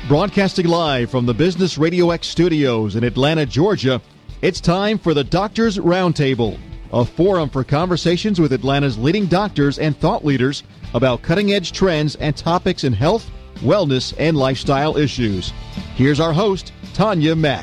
Broadcasting live from the Business Radio X studios in Atlanta, Georgia, it's time for the Doctors Roundtable, a forum for conversations with Atlanta's leading doctors and thought leaders about cutting-edge trends and topics in health, wellness, and lifestyle issues. Here's our host, Tanya Mack.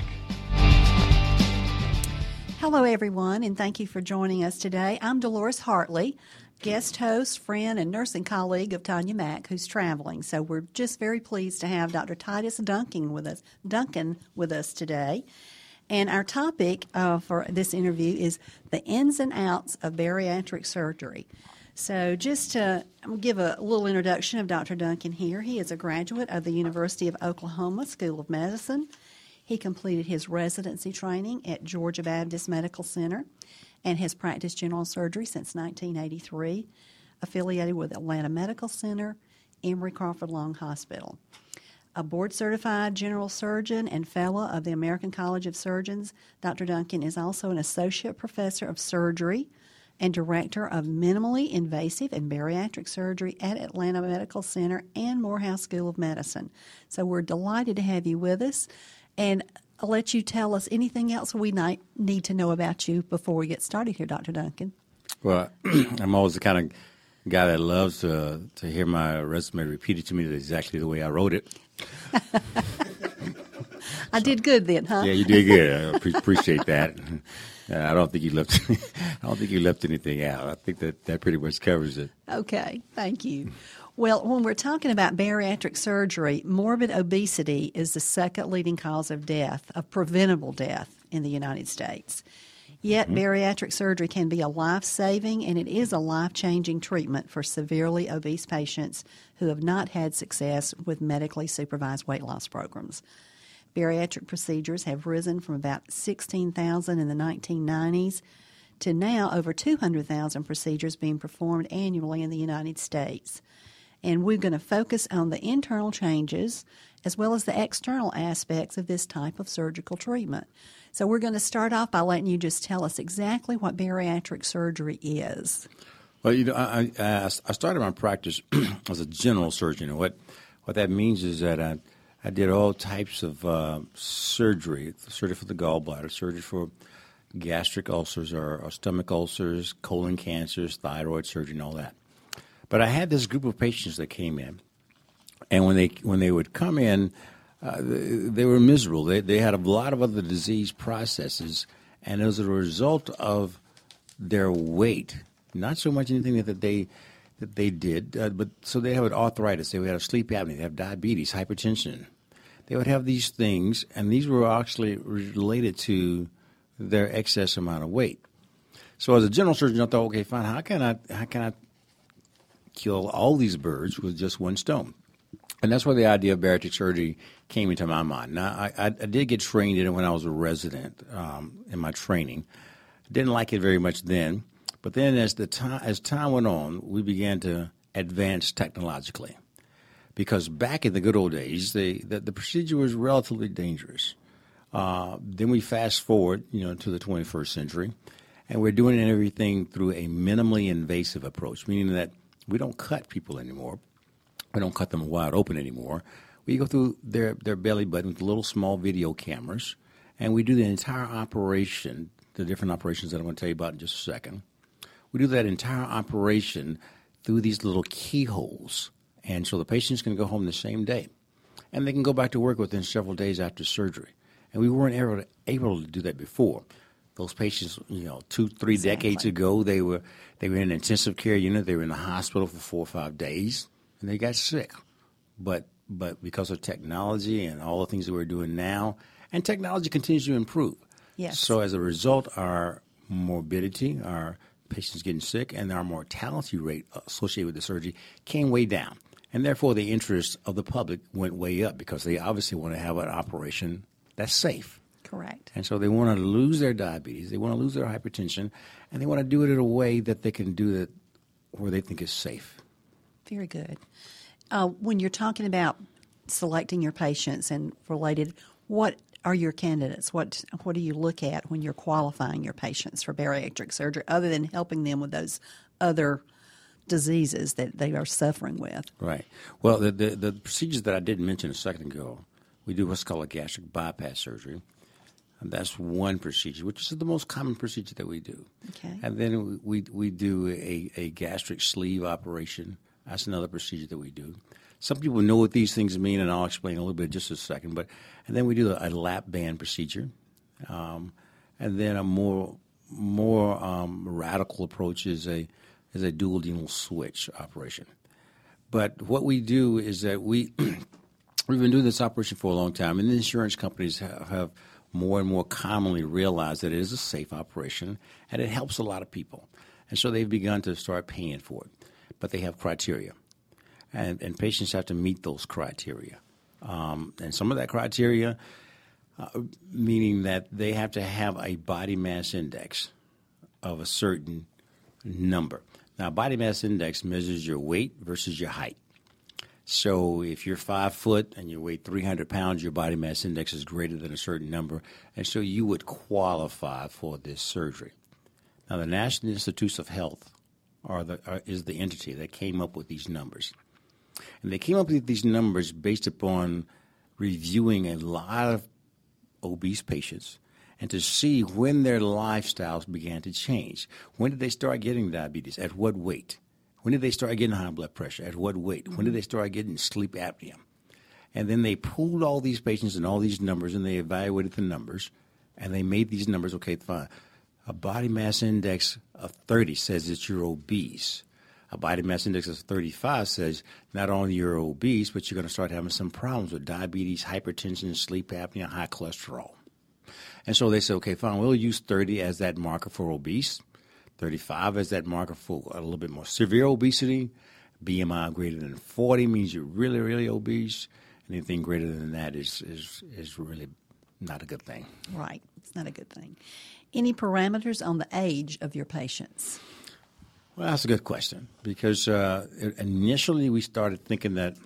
Hello, everyone, and thank you for joining us today. I'm Dolores Hartley, guest host, friend, and nursing colleague of Tanya Mack, who's traveling. So we're just very pleased to have Dr. Titus Duncan with us today. And our topic for this interview is the ins and outs of bariatric surgery. So just to give a little introduction of Dr. Duncan here, he is a graduate of the University of Oklahoma School of Medicine. He completed his residency training at Georgia Baptist Medical Center and has practiced general surgery since 1983, affiliated with Atlanta Medical Center, Emory Crawford Lung Hospital. A board-certified general surgeon and fellow of the American College of Surgeons, Dr. Duncan is also an associate professor of surgery and director of minimally invasive and bariatric surgery at Atlanta Medical Center and Morehouse School of Medicine. So we're delighted to have you with us, and I'll let you tell us anything else we might need to know about you before we get started here, Dr. Duncan. Well, I'm always the kind of guy that loves to hear my resume repeated to me exactly the way I wrote it. I did good then, huh? Yeah, you did good. I appreciate that. I don't think you left. I don't think you left anything out. I think that pretty much covers it. Okay, thank you. Well, when we're talking about bariatric surgery, morbid obesity is the second leading cause of death, of preventable death in the United States. Yet bariatric surgery can be a life-saving and it is a life-changing treatment for severely obese patients who have not had success with medically supervised weight loss programs. Bariatric procedures have risen from about 16,000 in the 1990s to now over 200,000 procedures being performed annually in the United States. And we're going to focus on the internal changes as well as the external aspects of this type of surgical treatment. So we're going to start off by letting you just tell us exactly what bariatric surgery is. Well, I started my practice as a general surgeon, and what that means is that I did all types of surgery for the gallbladder, surgery for gastric ulcers or stomach ulcers, colon cancers, thyroid surgery, and all that. But I had this group of patients that came in, and when they would come in, they were miserable. They had a lot of other disease processes, and as a result of their weight, not so much anything that they did, but so they have arthritis, they would have sleep apnea, they have diabetes, hypertension. They would have these things, and these were actually related to their excess amount of weight. So as a general surgeon, I thought, okay, fine, how can I kill all these birds with just one stone? And that's where the idea of bariatric surgery came into my mind. Now, I did get trained in it when I was a resident in my training. Didn't like it very much then, but then as time went on, we began to advance technologically. Because back in the good old days, the procedure was relatively dangerous. Then we fast forward, to the 21st century, and we're doing everything through a minimally invasive approach, meaning that we don't cut people anymore. We don't cut them wide open anymore. We go through their belly button with little small video cameras, and we do the entire operation, the different operations that I'm going to tell you about in just a second. We do that entire operation through these little keyholes, and so the patients can go home the same day, and they can go back to work within several days after surgery. And we weren't able to do that before. Those patients, 2-3 decades ago, they were in an intensive care unit. They were in the hospital for 4 or 5 days, and they got sick. But because of technology and all the things that we're doing now, and technology continues to improve. Yes. So as a result, our morbidity, our patients getting sick, and our mortality rate associated with the surgery came way down. And therefore, the interest of the public went way up because they obviously want to have an operation that's safe. Correct. And so they want to lose their diabetes, they want to lose their hypertension, and they want to do it in a way that they can do it where they think is safe. Very good. When you're talking about selecting your patients and related, what are your candidates? What do you look at when you're qualifying your patients for bariatric surgery, other than helping them with those other diseases that they are suffering with? Right. Well, the procedures that I did mention a second ago we do what's called a gastric bypass surgery. And that's one procedure, which is the most common procedure that we do. Okay. And then we do a gastric sleeve operation. That's another procedure that we do. Some people know what these things mean, and I'll explain a little bit in just a second. And then we do a lap band procedure, and then a more radical approach is a dual denal switch operation. But what we do is that we've been doing this operation for a long time, and the insurance companies have more and more commonly realized that it is a safe operation and it helps a lot of people. And so they've begun to start paying for it. But they have criteria. And patients have to meet those criteria. And some of that criteria, meaning that they have to have a body mass index of a certain number. Now, body mass index measures your weight versus your height. So if you're 5 foot and you weigh 300 pounds, your body mass index is greater than a certain number, and so you would qualify for this surgery. Now, the National Institutes of Health is the entity that came up with these numbers. And they came up with these numbers based upon reviewing a lot of obese patients and to see when their lifestyles began to change. When did they start getting diabetes? At what weight? When did they start getting high blood pressure? At what weight? When did they start getting sleep apnea? And then they pooled all these patients and all these numbers, and they evaluated the numbers, and they made these numbers, okay, fine. A body mass index of 30 says that you're obese. A body mass index of 35 says not only you're obese, but you're going to start having some problems with diabetes, hypertension, sleep apnea, high cholesterol. And so they said, okay, fine, we'll use 30 as that marker for obese. 35 as that marker for a little bit more severe obesity. BMI greater than 40 means you're really, really obese. Anything greater than that is really not a good thing. Right. It's not a good thing. Any parameters on the age of your patients? Well, that's a good question because initially we started thinking that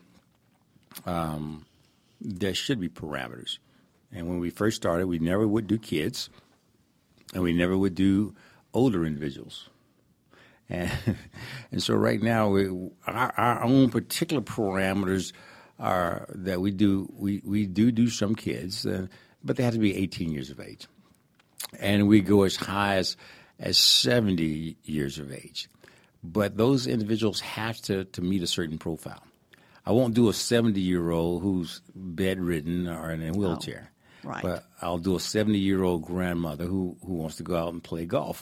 there should be parameters. And when we first started, we never would do kids and we never would do older individuals. And so right now, our own particular parameters are that we do some kids, but they have to be 18 years of age. And we go as high as 70 years of age. But those individuals have to meet a certain profile. I won't do a 70-year-old who's bedridden or in a wheelchair. Oh, right. But I'll do a 70-year-old grandmother who wants to go out and play golf.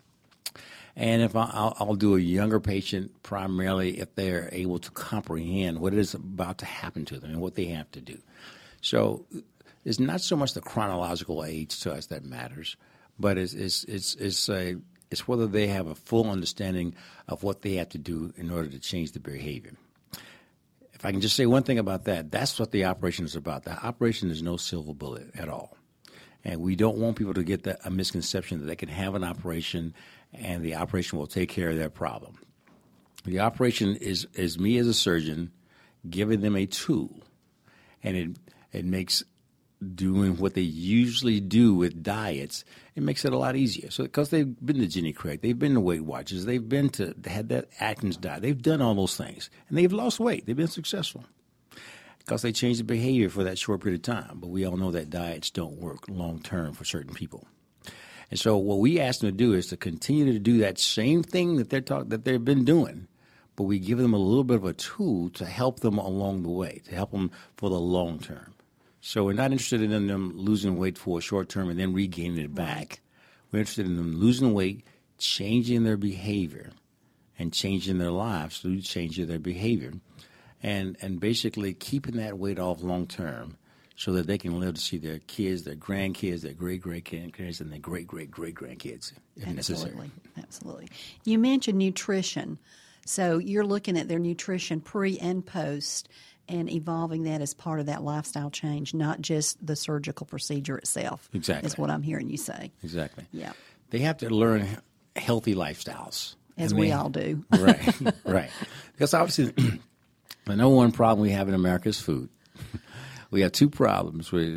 And if I'll do a younger patient primarily if they're able to comprehend what is about to happen to them and what they have to do. So it's not so much the chronological age to us that matters, but it's whether they have a full understanding of what they have to do in order to change the behavior. If I can just say one thing about that, that's what the operation is about. The operation is no silver bullet at all. And we don't want people to get a misconception that they can have an operation and the operation will take care of their problem. The operation is me as a surgeon giving them a tool, and it makes doing what they usually do with diets, it makes it a lot easier. So because they've been to Jenny Craig, they've been to Weight Watchers, they had that Atkins diet, they've done all those things, and they've lost weight. They've been successful because they changed the behavior for that short period of time. But we all know that diets don't work long term for certain people. And so what we ask them to do is to continue to do that same thing that they've been doing, but we give them a little bit of a tool to help them along the way, to help them for the long term. So we're not interested in them losing weight for a short term and then regaining it back. We're interested in them losing weight, changing their behavior, and changing their lives through changing their behavior, and basically keeping that weight off long term, so that they can live to see their kids, their grandkids, their great-great-grandkids, and their great-great-great-grandkids, if necessary. Absolutely. You mentioned nutrition. So you're looking at their nutrition pre and post and evolving that as part of that lifestyle change, not just the surgical procedure itself. Exactly. Is what I'm hearing you say. Exactly. Yeah. They have to learn healthy lifestyles. As we all do. Right, right. Because obviously the number one problem we have in America is food. We have two problems where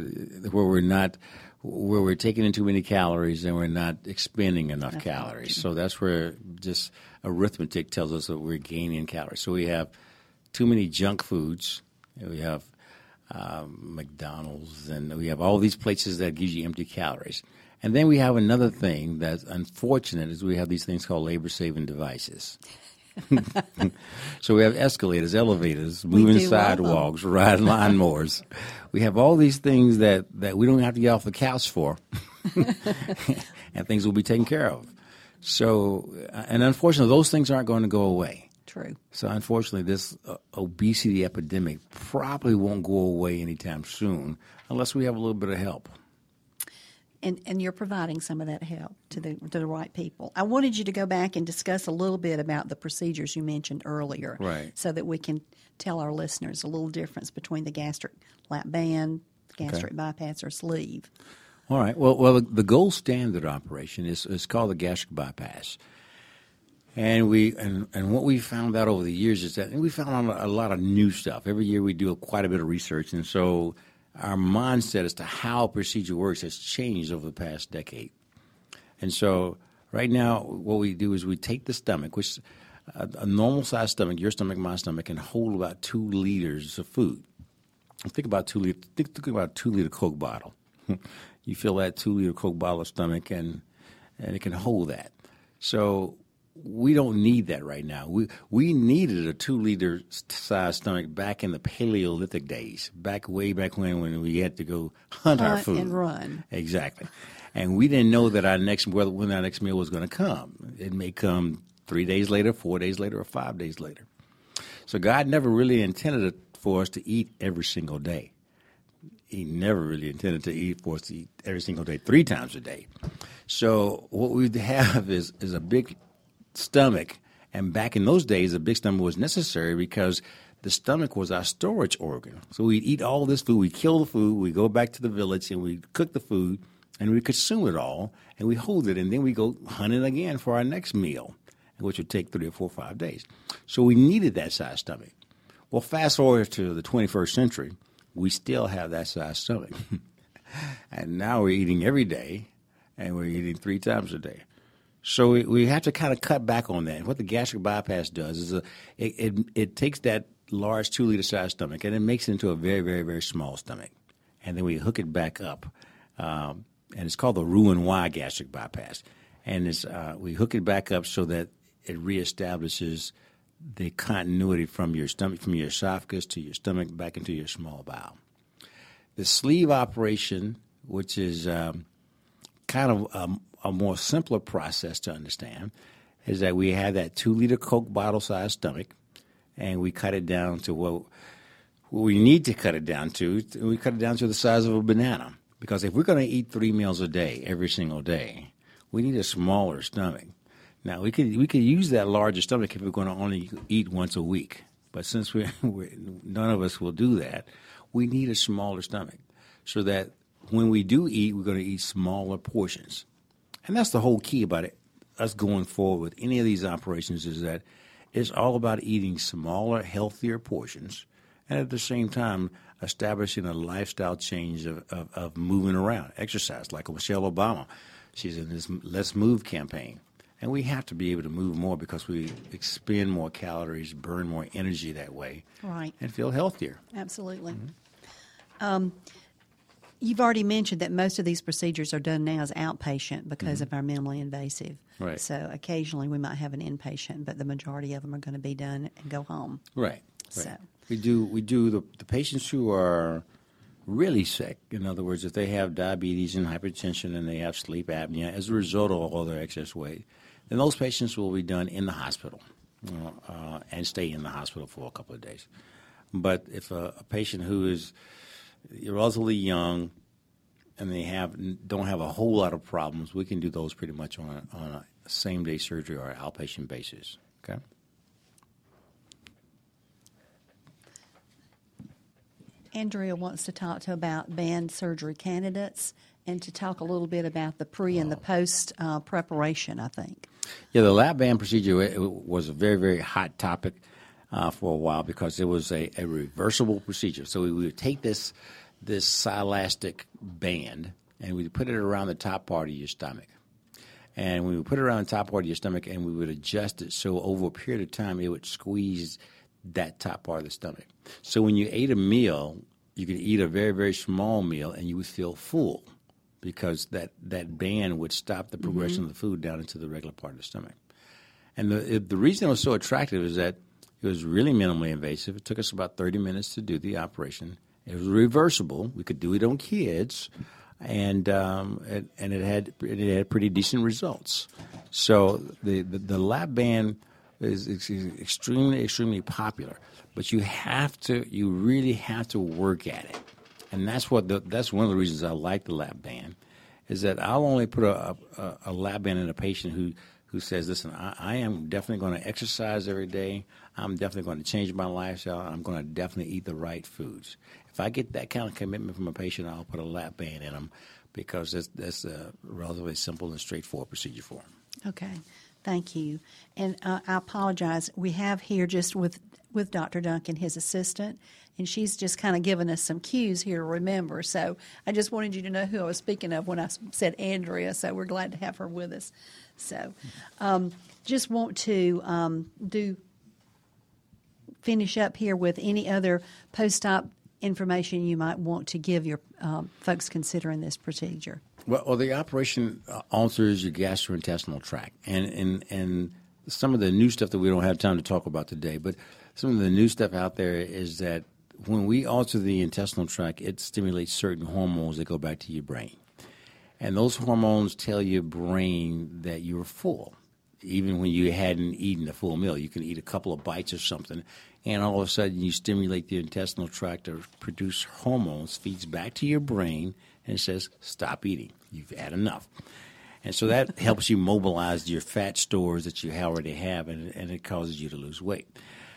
we're taking in too many calories and we're not expending enough calories. So that's where just arithmetic tells us that we're gaining calories. So we have too many junk foods. We have McDonald's, and we have all these places that gives you empty calories. And then we have another thing that's unfortunate is we have these things called labor-saving devices. So we have escalators, elevators, moving sidewalks, riding lawnmowers. We have all these things that we don't have to get off the couch for, and things will be taken care of. So, and unfortunately, those things aren't going to go away. True. So unfortunately, this obesity epidemic probably won't go away anytime soon unless we have a little bit of help. And you're providing some of that help to the right people. I wanted you to go back and discuss a little bit about the procedures you mentioned earlier, right? So that we can tell our listeners a little difference between the gastric lap band, gastric bypass, or sleeve. All right. Well, the gold standard operation is called the gastric bypass, and what we found out over the years is that we found out a lot of new stuff. Every year we do quite a bit of research, and so our mindset as to how a procedure works has changed over the past decade. And so right now what we do is we take the stomach, which a normal-sized stomach, your stomach, my stomach, can hold about 2 liters of food. Think about 2 liters. Think about a 2-liter Coke bottle. You fill that 2-liter Coke bottle of stomach, and it can hold that. So we don't need that right now. We needed a 2-liter size stomach back in the Paleolithic days, way back when we had to go hunt our food and run. Exactly, and we didn't know that when our next meal was going to come. It may come 3 days later, 4 days later, or 5 days later. So God never really intended it for us to eat every single day. He never really intended for us to eat every single day 3 times a day. So what we have is a big stomach, and back in those days, a big stomach was necessary because the stomach was our storage organ. So we'd eat all this food, we kill the food, we go back to the village, and we cook the food, and we consume it all, and we hold it, and then we go hunting again for our next meal, which would take 3 or 4 or 5 days. So we needed that size stomach. Well, fast forward to the 21st century, we still have that size stomach. And now we're eating every day, and we're eating 3 times a day. So we have to kind of cut back on that. What the gastric bypass does is it takes that large 2-liter size stomach and it makes it into a very, very, very small stomach. And then we hook it back up. And it's called the Roux-en-Y gastric bypass. And we hook it back up so that it reestablishes the continuity from your stomach, from your esophagus to your stomach back into your small bowel. The sleeve operation, which is kind of a more simpler process to understand, is that we have that 2-liter Coke bottle size stomach, and we cut it down to what we need to cut it down to. We cut it down to the size of a banana, because if we're going to eat 3 meals a day every single day, we need a smaller stomach. Now we could use that larger stomach if we're going to only eat once a week, but since none of us will do that, we need a smaller stomach so that when we do eat, we're going to eat smaller portions. And that's the whole key about it, us going forward with any of these operations, is that it's all about eating smaller, healthier portions, and at the same time establishing a lifestyle change of moving around, exercise, like Michelle Obama. She's in this Let's Move campaign. And we have to be able to move more because we expend more calories, burn more energy that way, right, and feel healthier. Absolutely. Mm-hmm. You've already mentioned that most of these procedures are done now as outpatient because of our minimally invasive. Right. So occasionally we might have an inpatient, but the majority of them are going to be done and go home. Right. So we do the patients who are really sick. In other words, if they have diabetes and hypertension and they have sleep apnea as a result of all their excess weight, then those patients will be done in the hospital and stay in the hospital for a couple of days. But if a patient who is relatively young and they don't have a whole lot of problems, we can do those pretty much on a same-day surgery or outpatient basis. Okay. Andrea wants to talk about band surgery candidates and to talk a little bit about the pre and the post preparation, I think. Yeah, the lap band procedure was a very, very hot topic for a while because it was a reversible procedure. So we would take this silastic band and we'd put it around the top part of your stomach. And we would put it around the top part of your stomach and we would adjust it so over a period of time it would squeeze that top part of the stomach. So when you ate a meal, you could eat a very, very small meal and you would feel full because that band would stop the progression of the food down into the regular part of the stomach. And the reason it was so attractive is that it was really minimally invasive. It took us about 30 minutes to do the operation. It was reversible. We could do it on kids, and it had pretty decent results. So the lap band is extremely popular, but you really have to work at it, and that's one of the reasons I like the lap band, is that I'll only put a lap band in a patient who says, listen, I am definitely going to exercise every day. I'm definitely going to change my lifestyle. I'm going to definitely eat the right foods. If I get that kind of commitment from a patient, I'll put a lap band in them because that's a relatively simple and straightforward procedure for them. Okay. Thank you. And I apologize. We have here just with Dr. Duncan, his assistant, and she's just kind of given us some cues here to remember. So I just wanted you to know who I was speaking of when I said Andrea, so we're glad to have her with us. So just want to finish up here with any other post-op information you might want to give your folks considering this procedure. Well, the operation alters your gastrointestinal tract, and some of the new stuff that we don't have time to talk about today, but some of the new stuff out there is that when we alter the intestinal tract, it stimulates certain hormones that go back to your brain. And those hormones tell your brain that you're full, even when you hadn't eaten a full meal. You can eat a couple of bites or something, and all of a sudden you stimulate the intestinal tract to produce hormones, feeds back to your brain, and it says, stop eating. You've had enough. And so that helps you mobilize your fat stores that you already have, and it causes you to lose weight.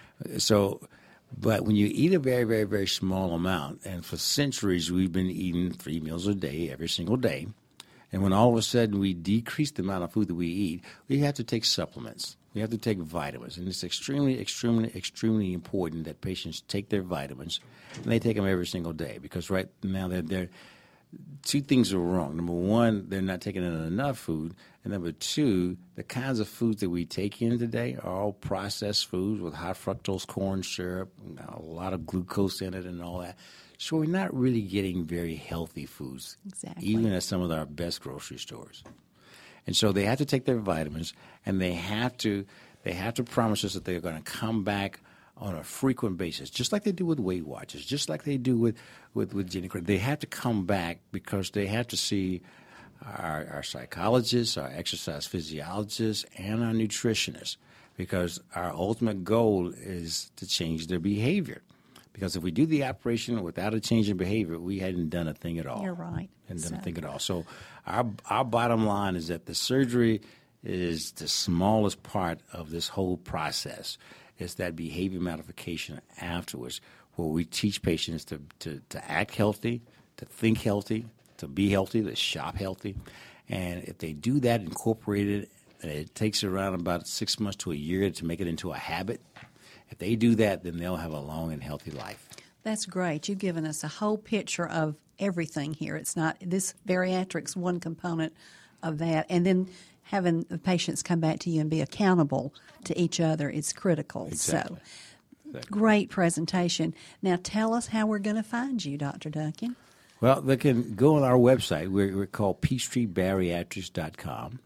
But when you eat a very, very, very small amount, and for centuries we've been eating 3 meals a day, every single day, and when all of a sudden we decrease the amount of food that we eat, we have to take supplements. We have to take vitamins. And it's extremely, extremely, extremely important that patients take their vitamins, and they take them every single day, because right now they're two things are wrong. Number one, they're not taking in enough food. And number two, the kinds of foods that we take in today are all processed foods with high fructose corn syrup, a lot of glucose in it and all that. So we're not really getting very healthy foods, even at some of our best grocery stores. And so they have to take their vitamins, and they have to promise us that they're going to come back on a frequent basis, just like they do with Weight Watchers, just like they do with Jenny Craig. They have to come back because they have to see our psychologists, our exercise physiologists, and our nutritionists, because our ultimate goal is to change their behavior. Because if we do the operation without a change in behavior, we hadn't done a thing at all. You're right. Hadn't done a thing at all. So our bottom line is that the surgery is the smallest part of this whole process. It's that behavior modification afterwards, where we teach patients to act healthy, to think healthy, to be healthy, to shop healthy. And if they do that, incorporate it, it takes around about 6 months to a year to make it into a habit. If they do that, then they'll have a long and healthy life. That's great. You've given us a whole picture of everything here. It's not this bariatrics one component of that. And then having the patients come back to you and be accountable to each other is critical. Exactly. So, great presentation. Now, tell us how we're going to find you, Dr. Duncan. Well, they can go on our website. We're called PeachtreeBariatrics.com,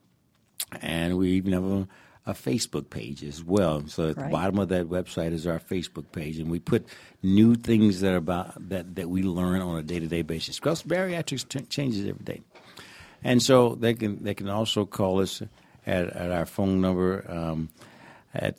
and we even have a Facebook page as well. So at the bottom of that website is our Facebook page, and we put new things that we learn on a day-to-day basis. Because bariatrics changes every day. And so they can also call us at our phone number at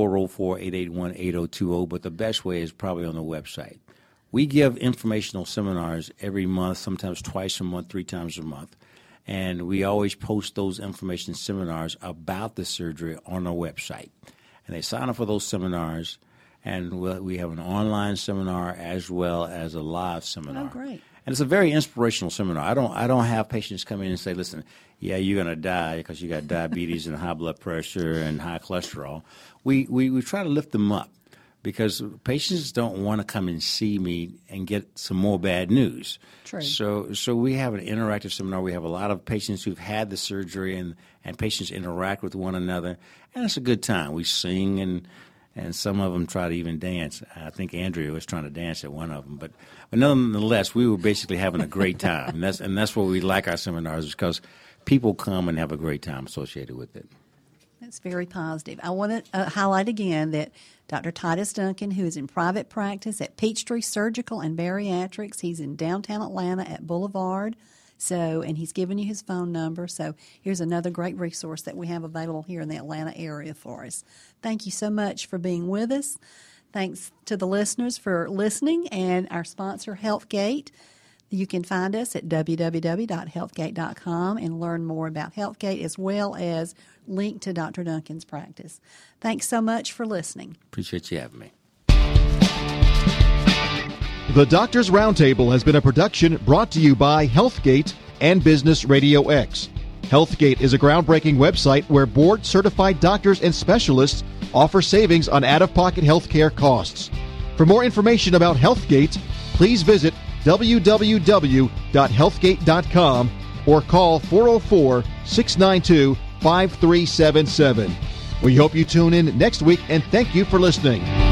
404-881-8020, but the best way is probably on the website. We give informational seminars every month, sometimes twice a month, 3 times a month, and we always post those information seminars about the surgery on our website. And they sign up for those seminars, and we have an online seminar as well as a live seminar. Oh, great. And it's a very inspirational seminar. I don't have patients come in and say, listen, yeah, you're going to die because you got diabetes and high blood pressure and high cholesterol. We try to lift them up because patients don't want to come and see me and get some more bad news. True. So we have an interactive seminar. We have a lot of patients who've had the surgery, and patients interact with one another, and it's a good time. We sing and and some of them try to even dance. I think Andrea was trying to dance at one of them, but nonetheless, we were basically having a great time, and that's what we like our seminars, because people come and have a great time associated with it. That's very positive. I want to highlight again that Dr. Titus Duncan, who is in private practice at Peachtree Surgical and Bariatrics, he's in downtown Atlanta at Boulevard. And he's given you his phone number. So here's another great resource that we have available here in the Atlanta area for us. Thank you so much for being with us. Thanks to the listeners for listening, and our sponsor, Healthgate. You can find us at www.healthgate.com and learn more about Healthgate, as well as link to Dr. Duncan's practice. Thanks so much for listening. Appreciate you having me. The Doctors Roundtable has been a production brought to you by Healthgate and Business Radio X. Healthgate is a groundbreaking website where board-certified doctors and specialists offer savings on out-of-pocket healthcare costs. For more information about Healthgate, please visit www.healthgate.com or call 404-692-5377. We hope you tune in next week, and thank you for listening.